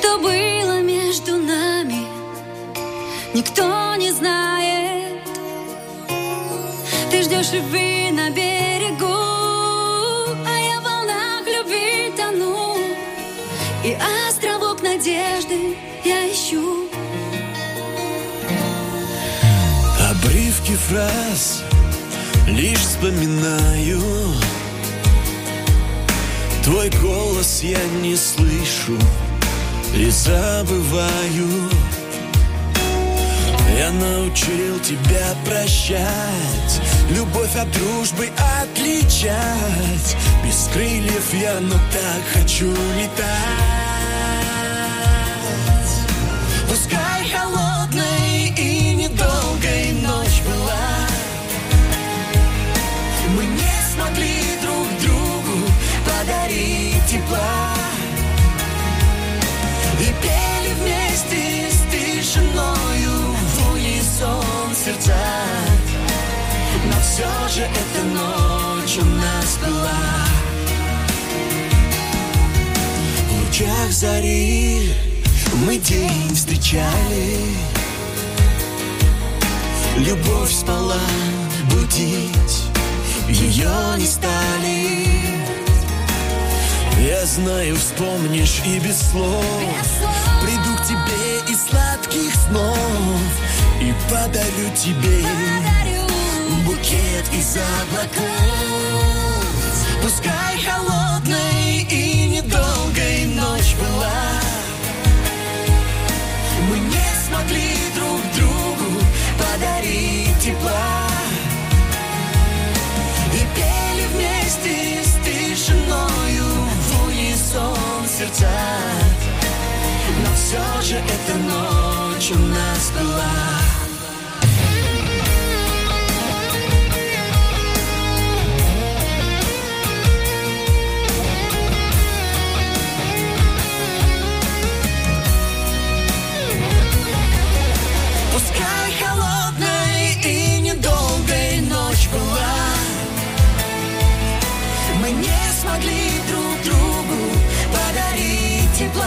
Что было между нами, никто не знает. Ты ждешь любви на берегу, а я в волнах любви тону. И островок надежды я ищу. Обрывки фраз лишь вспоминаю. Твой голос я не слышу и забываю. Я научил тебя прощать, любовь от дружбы отличать. Без крыльев я, но так хочу летать. Пускай холодной и недолгой ночь была, мы не смогли друг другу подарить тепла. И пели вместе с тишиною в унисон сердца. Но все же эта ночь у нас была. В лучах зари мы день встречали. Любовь спала, будить ее не стали. Я знаю, вспомнишь и без слов. Приду к тебе из сладких снов и подарю тебе букет из облаков. Пускай холодной и недолгой ночь была, мы не смогли друг другу подарить тепла. И пели вместе с тишиною в унисон сердца. Но все же эта ночь у нас была. Пускай холодной и недолгой ночь была, мы не смогли друг другу подарить тепла.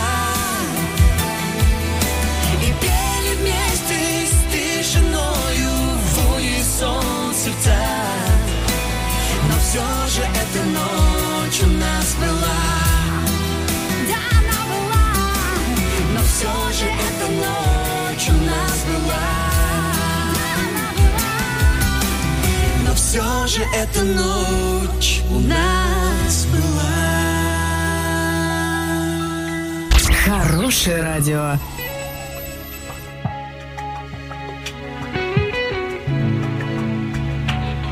И пели вместе с тишиною в унисон сердца. Но все же эта ночь у нас была. Да, она была. Но все же эта ночь у нас была. Да, она была. Но все же эта ночь у нас была. Хорошее радио.